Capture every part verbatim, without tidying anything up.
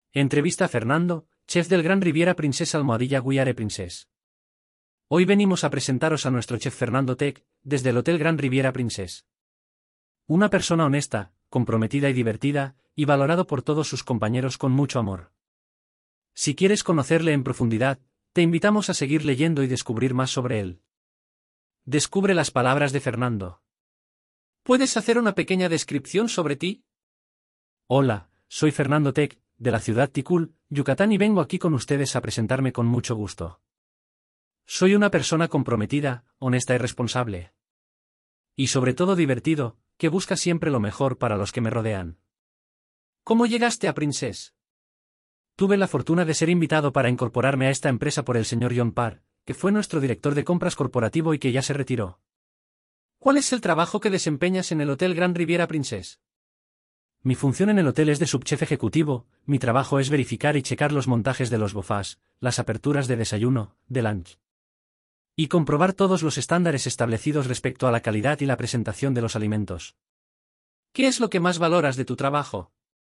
Entrevista a Fernando, chef del Gran Riviera Princess Almohadilla Guiare Princess. Hoy venimos a presentaros a nuestro chef Fernando Tech, desde el Hotel Gran Riviera Princess. Una persona honesta, comprometida y divertida, y valorado por todos sus compañeros con mucho amor. Si quieres conocerle en profundidad, te invitamos a seguir leyendo y descubrir más sobre él. Descubre las palabras de Fernando. ¿Puedes hacer una pequeña descripción sobre ti? Hola, soy Fernando Tech, de la ciudad Tikul, Yucatán, y vengo aquí con ustedes a presentarme con mucho gusto. Soy una persona comprometida, honesta y responsable. Y sobre todo divertido, que busca siempre lo mejor para los que me rodean. ¿Cómo llegaste a Princess? Tuve la fortuna de ser invitado para incorporarme a esta empresa por el señor John Parr, que fue nuestro director de compras corporativo y que ya se retiró. ¿Cuál es el trabajo que desempeñas en el Hotel Gran Riviera Princess? Mi función en el hotel es de subchef ejecutivo. Mi trabajo es verificar y checar los montajes de los buffets, las aperturas de desayuno, de lunch. Y comprobar todos los estándares establecidos respecto a la calidad y la presentación de los alimentos. ¿Qué es lo que más valoras de tu trabajo?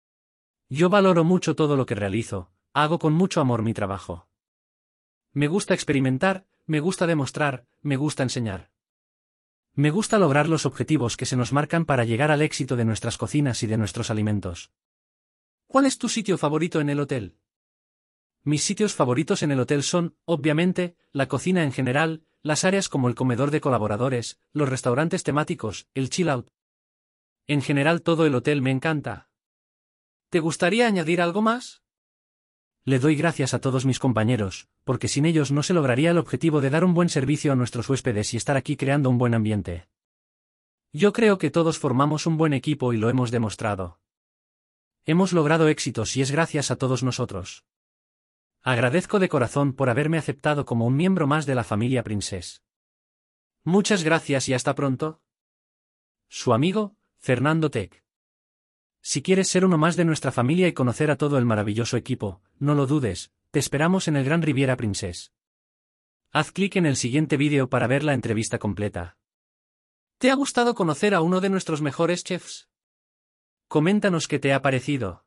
Yo valoro mucho todo lo que realizo, hago con mucho amor mi trabajo. Me gusta experimentar, me gusta demostrar, me gusta enseñar. Me gusta lograr los objetivos que se nos marcan para llegar al éxito de nuestras cocinas y de nuestros alimentos. ¿Cuál es tu sitio favorito en el hotel? Mis sitios favoritos en el hotel son, obviamente, la cocina en general, las áreas como el comedor de colaboradores, los restaurantes temáticos, el chill out. En general todo el hotel me encanta. ¿Te gustaría añadir algo más? Le doy gracias a todos mis compañeros, porque sin ellos no se lograría el objetivo de dar un buen servicio a nuestros huéspedes y estar aquí creando un buen ambiente. Yo creo que todos formamos un buen equipo y lo hemos demostrado. Hemos logrado éxitos y es gracias a todos nosotros. Agradezco de corazón por haberme aceptado como un miembro más de la familia Princess. Muchas gracias y hasta pronto. Su amigo, Fernando Tech. Si quieres ser uno más de nuestra familia y conocer a todo el maravilloso equipo, no lo dudes, te esperamos en el Gran Riviera Princess. Haz clic en el siguiente vídeo para ver la entrevista completa. ¿Te ha gustado conocer a uno de nuestros mejores chefs? Coméntanos qué te ha parecido.